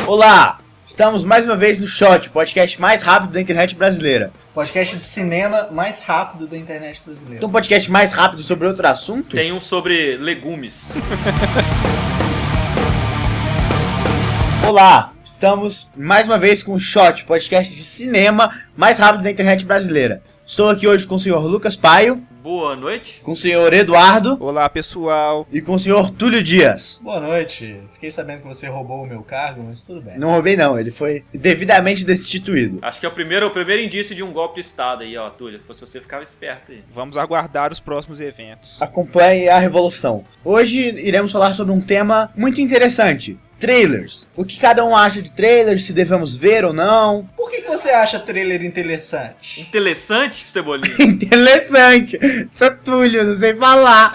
Olá! Estamos mais uma vez no Shot, o podcast mais rápido da internet brasileira. Podcast de cinema mais rápido da internet brasileira. Tem um podcast mais rápido sobre outro assunto? Tem um sobre legumes. Olá! Estamos mais uma vez com o Shot, podcast de cinema mais rápido da internet brasileira. Estou aqui hoje com o senhor Lucas Paio. Boa noite. Com o senhor Eduardo. Olá, pessoal. E com o senhor Túlio Dias. Boa noite. Fiquei sabendo que você roubou o meu cargo, mas tudo bem. Não roubei não, ele foi devidamente destituído. Acho que é o primeiro indício de um golpe de estado aí, ó, Túlio. Se fosse você, ficava esperto aí. Vamos aguardar os próximos eventos. Acompanhe a revolução. Hoje iremos falar sobre um tema muito interessante. Trailers. O que cada um acha de trailers, se devemos ver ou não. Por que você acha trailer interessante? Interessante, Cebolinha? Interessante. Sou Túlio, não sei falar.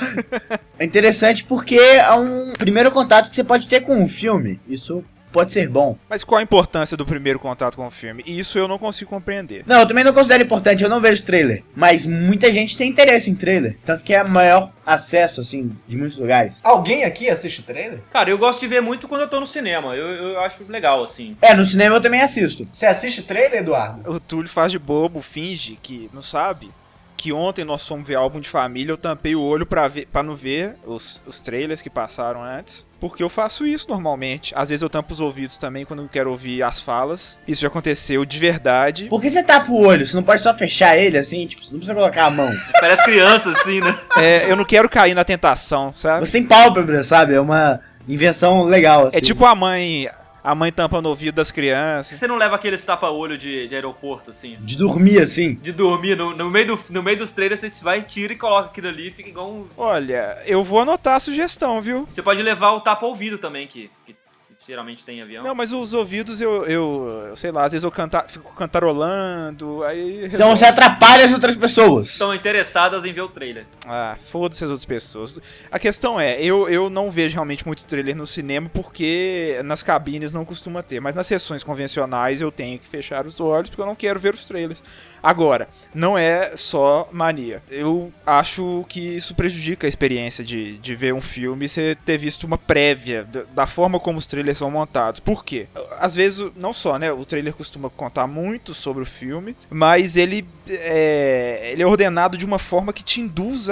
É interessante porque é um primeiro contato que você pode ter com um filme. Isso pode ser bom. Mas qual a importância do primeiro contato com o filme? Isso eu não consigo compreender. Não, eu também não considero importante, eu não vejo trailer. Mas muita gente tem interesse em trailer. Tanto que é maior acesso, assim, de muitos lugares. Alguém aqui assiste trailer? Cara, eu gosto de ver muito quando eu tô no cinema. Eu acho legal, assim. É, no cinema eu também assisto. Você assiste trailer, Eduardo? O Túlio faz de bobo, finge que não sabe. Que ontem nós fomos ver álbum de família, eu tampei o olho pra não ver os trailers que passaram antes. Porque eu faço isso normalmente. Às vezes eu tampo os ouvidos também quando eu quero ouvir as falas. Isso já aconteceu de verdade. Por que você tapa o olho? Você não pode só fechar ele assim? Tipo, você não precisa colocar a mão. Parece criança, assim, né? Eu não quero cair na tentação, sabe? Você tem pálpebra, sabe? É uma invenção legal, assim. É tipo a mãe tampando o ouvido das crianças. Você não leva aqueles tapa-olho de aeroporto, assim? De dormir, assim. De dormir, no meio dos trailers, você vai, tira e coloca aquilo ali e fica igual um... Olha, eu vou anotar a sugestão, viu? Você pode levar o tapa-ouvido também, que geralmente tem em avião. Não, mas os ouvidos eu sei lá, às vezes eu fico cantarolando, aí... Então você atrapalha as outras pessoas. Estão interessadas em ver o trailer. Ah, foda-se as outras pessoas. A questão é, eu não vejo realmente muito trailer no cinema porque nas cabines não costuma ter, mas nas sessões convencionais eu tenho que fechar os olhos porque eu não quero ver os trailers. Agora, não é só mania. Eu acho que isso prejudica a experiência de ver um filme e você ter visto uma prévia da forma como os trailers são montados. Por quê? Às vezes, não só, né? O trailer costuma contar muito sobre o filme, mas ele é ordenado de uma forma que te induz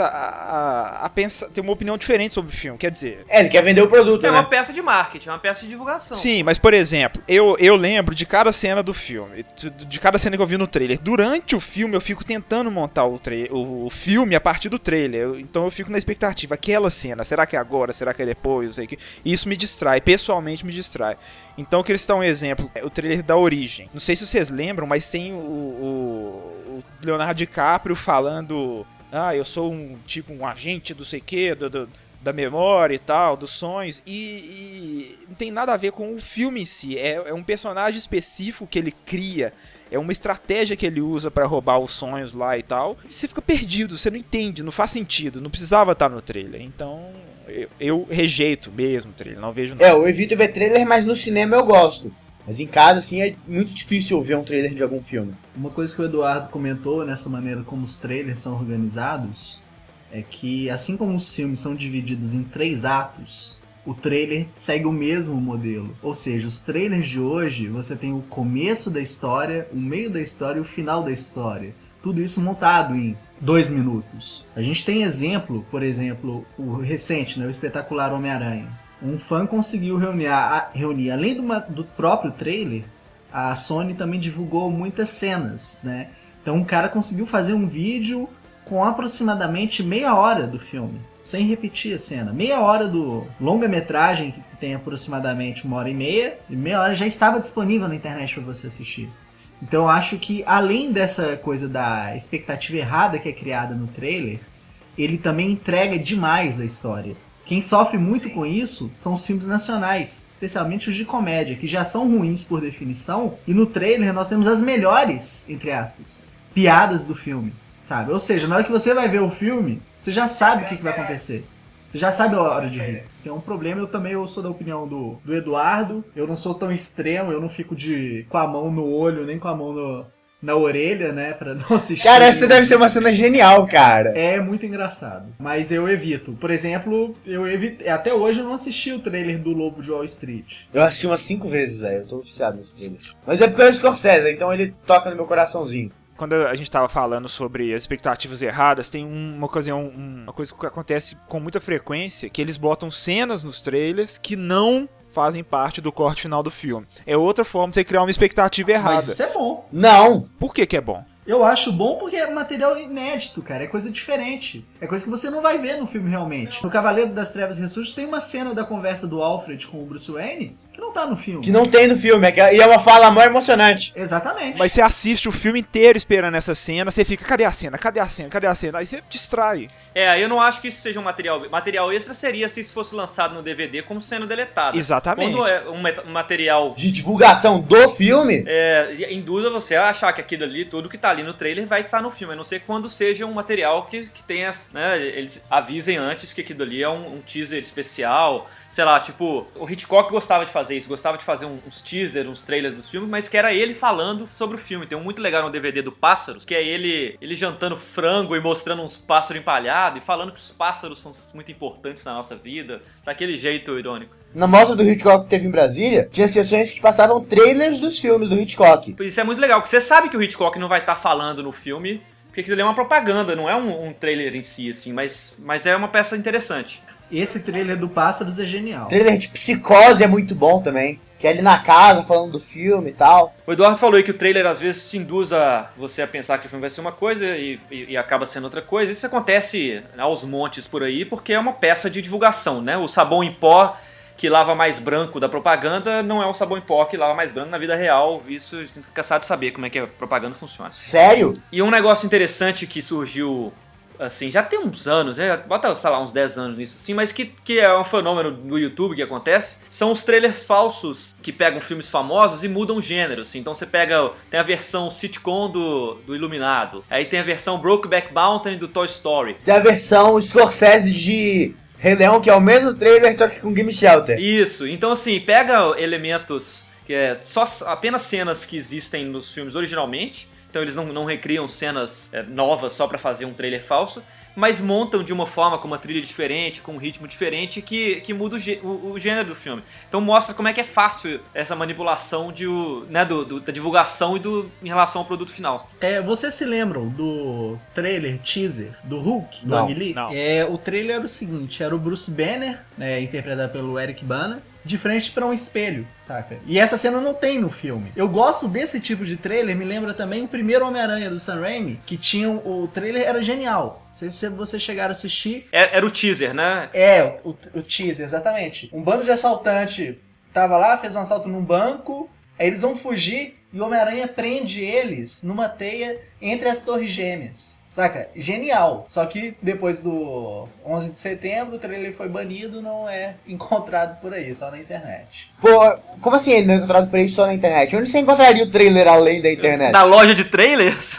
a pensar, ter uma opinião diferente sobre o filme. Quer dizer... ele quer vender o produto, né? É uma peça de marketing, é uma peça de divulgação. Sim, mas, por exemplo, eu lembro de cada cena do filme, de cada cena que eu vi no trailer. Durante o filme, eu fico tentando montar o filme a partir do trailer. Então eu fico na expectativa. Aquela cena, será que é agora? Será que é depois? Não sei o que. E isso me distrai, pessoalmente me distrai. Então eu queria citar um exemplo, o trailer da Origem. Não sei se vocês lembram, mas tem o Leonardo DiCaprio falando: eu sou um agente do sei que, da memória e tal, dos sonhos, e não tem nada a ver com o filme em si. É um personagem específico que ele cria, é uma estratégia que ele usa pra roubar os sonhos lá e tal. E você fica perdido, você não entende, não faz sentido, não precisava estar no trailer. Então eu rejeito mesmo o trailer, não vejo nada. Eu evito ver trailer, mas no cinema eu gosto. Mas em casa, assim, é muito difícil ver um trailer de algum filme. Uma coisa que o Eduardo comentou nessa maneira como os trailers são organizados é que, assim como os filmes são divididos em 3 atos, o trailer segue o mesmo modelo. Ou seja, os trailers de hoje, você tem o começo da história, o meio da história e o final da história. Tudo isso montado em 2 minutos. A gente tem exemplo, por exemplo, o recente, né, o espetacular Homem-Aranha. Um fã conseguiu reunir além do próprio trailer, a Sony também divulgou muitas cenas, né? Então o cara conseguiu fazer um vídeo com aproximadamente meia hora do filme, sem repetir a cena. Meia hora do longa-metragem, que tem aproximadamente 1h30, e meia hora já estava disponível na internet para você assistir. Então eu acho que, além dessa coisa da expectativa errada que é criada no trailer, ele também entrega demais da história. Quem sofre muito com isso são os filmes nacionais, especialmente os de comédia, que já são ruins por definição, e no trailer nós temos as melhores, entre aspas, piadas do filme, sabe? Ou seja, na hora que você vai ver o filme, você já sabe o que vai acontecer. Você já sabe a hora de rir. Tem um problema, eu sou da opinião do Eduardo, eu não sou tão extremo, eu não fico com a mão no olho, nem com a mão na orelha, né, pra não assistir. Cara, essa deve ser uma cena genial, cara. É muito engraçado. Mas eu evito. Por exemplo, até hoje eu não assisti o trailer do Lobo de Wall Street. Eu assisti umas 5 vezes, velho. Eu tô viciado nesse trailer. Mas é porque é o Scorsese, então ele toca no meu coraçãozinho. Quando a gente tava falando sobre as expectativas erradas, tem uma coisa que acontece com muita frequência, que eles botam cenas nos trailers que não fazem parte do corte final do filme. É outra forma de você criar uma expectativa errada. Mas isso é bom. Não! Por que é bom? Eu acho bom porque é material inédito, cara. É coisa diferente. É coisa que você não vai ver no filme realmente. No Cavaleiro das Trevas Ressurge tem uma cena da conversa do Alfred com o Bruce Wayne que não tá no filme. Que não tem no filme, e é uma fala mó emocionante. Exatamente. Mas você assiste o filme inteiro esperando essa cena, você fica, cadê a cena? Cadê a cena? Cadê a cena? Aí você distrai. Eu não acho que isso seja um material. Material extra seria se isso fosse lançado no DVD como cena deletada. Exatamente. Quando é um material De divulgação do filme? induz a você a achar que aquilo ali, tudo que tá ali no trailer vai estar no filme, a não ser quando seja um material que tenha, né, eles avisem antes que aquilo ali é um teaser especial, sei lá, tipo, o Hitchcock gostava de fazer isso, gostava de fazer uns teasers, uns trailers dos filmes, mas que era ele falando sobre o filme. Tem um muito legal no DVD do Pássaros, que é ele jantando frango e mostrando uns pássaros empalhados e falando que os pássaros são muito importantes na nossa vida, daquele jeito irônico. Na mostra do Hitchcock que teve em Brasília, tinha sessões que passavam trailers dos filmes do Hitchcock. Isso é muito legal, porque você sabe que o Hitchcock não vai estar falando no filme, porque aquilo ali é uma propaganda, não é um trailer em si, assim, mas é uma peça interessante. Esse trailer do Pássaros é genial. O trailer de Psicose é muito bom também. Que é ali na casa, falando do filme e tal. O Eduardo falou aí que o trailer às vezes te induz você a pensar que o filme vai ser uma coisa e acaba sendo outra coisa. Isso acontece aos montes por aí porque é uma peça de divulgação, né? O sabão em pó que lava mais branco da propaganda não é o sabão em pó que lava mais branco na vida real. Isso a gente fica cansado de saber como é que a propaganda funciona. Sério? E um negócio interessante que surgiu, assim, já tem uns anos, bota, sei lá, uns 10 anos nisso, assim, mas que é um fenômeno do YouTube que acontece, são os trailers falsos que pegam filmes famosos e mudam o gênero, assim. Então você tem a versão sitcom do Iluminado, aí tem a versão Brokeback Mountain do Toy Story. Tem a versão Scorsese de Rei Leão, que é o mesmo trailer, só que com Game Shelter. Isso, então assim, pega elementos que apenas cenas que existem nos filmes originalmente. Então eles não recriam cenas novas só pra fazer um trailer falso, mas montam de uma forma, com uma trilha diferente, com um ritmo diferente, que muda o gênero do filme. Então mostra como é que é fácil essa manipulação da divulgação em relação ao produto final. Vocês se lembram do trailer teaser do Hulk, do Não, Ang Lee? não. O trailer era o seguinte, era o Bruce Banner, interpretado pelo Eric Bana, de frente pra um espelho, saca? E essa cena não tem no filme. Eu gosto desse tipo de trailer, me lembra também o primeiro Homem-Aranha do Sam Raimi, que tinha o trailer era genial. Não sei se vocês chegaram a assistir. Era o teaser, né? O teaser, exatamente. Um bando de assaltante tava lá, fez um assalto num banco, aí eles vão fugir e o Homem-Aranha prende eles numa teia entre as torres gêmeas. Saca? Genial. Só que depois do 11 de setembro, o trailer foi banido, não é encontrado por aí, só na internet. Pô, como assim ele não é encontrado por aí só na internet? Onde você encontraria o trailer além da internet? Na loja de trailers?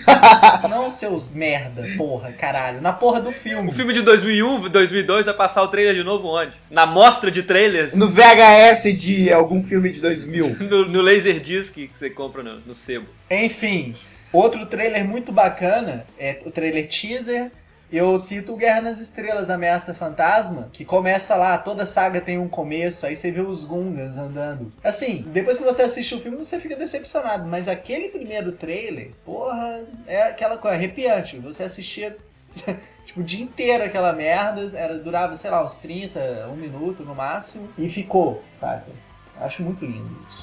Não, seus merda, porra, caralho. Na porra do filme. O filme de 2001, 2002 vai passar o trailer de novo onde? Na mostra de trailers? No VHS de algum filme de 2000. No Laserdisc que você compra no sebo. Enfim, outro trailer muito bacana é o trailer teaser. Eu cito o Guerra nas Estrelas, Ameaça Fantasma, que começa lá, toda saga tem um começo, aí você vê os Gungans andando. Assim, depois que você assiste o filme, você fica decepcionado, mas aquele primeiro trailer, porra, é aquela coisa arrepiante. Você assistia, tipo, o dia inteiro aquela merda, durava, sei lá, uns 30, 1 minuto no máximo, e ficou, saca? Acho muito lindo isso.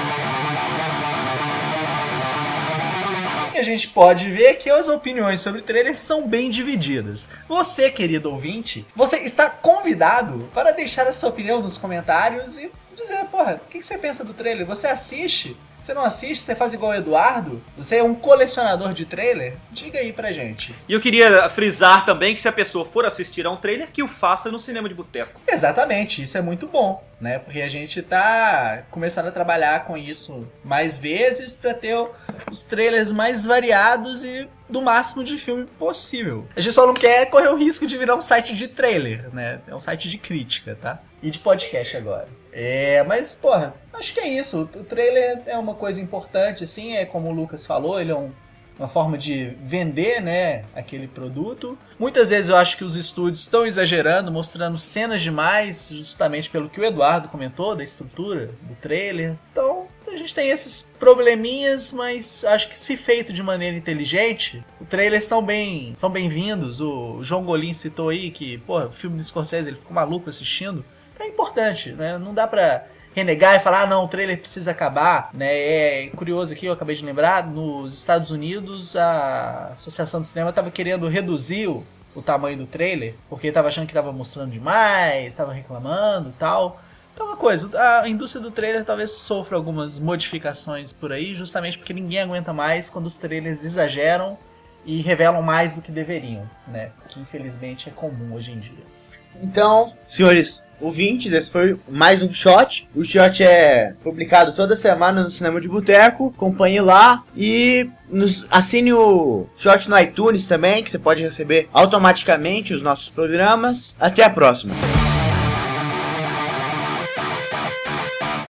E a gente pode ver que as opiniões sobre trailers são bem divididas. Você, querido ouvinte, você está convidado para deixar a sua opinião nos comentários e dizer, porra, o que você pensa do trailer? Você assiste? Você não assiste? Você faz igual o Eduardo? Você é um colecionador de trailer? Diga aí pra gente. E eu queria frisar também que se a pessoa for assistir a um trailer, que o faça no cinema de boteco. Exatamente, isso é muito bom, né? Porque a gente tá começando a trabalhar com isso mais vezes pra ter os trailers mais variados e do máximo de filme possível. A gente só não quer correr o risco de virar um site de trailer, né? É um site de crítica, tá? E de podcast agora. Mas, porra, acho que é isso. O trailer é uma coisa importante, assim, como o Lucas falou, ele é uma forma de vender, né, aquele produto. Muitas vezes eu acho que os estúdios estão exagerando, mostrando cenas demais, justamente pelo que o Eduardo comentou, da estrutura do trailer. Então, a gente tem esses probleminhas, mas acho que se feito de maneira inteligente, os trailers são bem-vindos. O João Golim citou aí que, porra, o filme do Scorsese, ele ficou maluco assistindo. Então é importante, né? Não dá pra renegar e falar, não, o trailer precisa acabar, né? É curioso aqui, eu acabei de lembrar, nos Estados Unidos a Associação de Cinema estava querendo reduzir o tamanho do trailer, porque estava achando que estava mostrando demais, estava reclamando e tal. Então uma coisa, a indústria do trailer talvez sofra algumas modificações por aí, justamente porque ninguém aguenta mais quando os trailers exageram e revelam mais do que deveriam, né? Que infelizmente é comum hoje em dia. Então, senhores ouvintes, esse foi mais um Shot. O Shot é publicado toda semana no Cinema de Boteco. Acompanhe lá e assine o Shot no iTunes também, que você pode receber automaticamente os nossos programas. Até a próxima.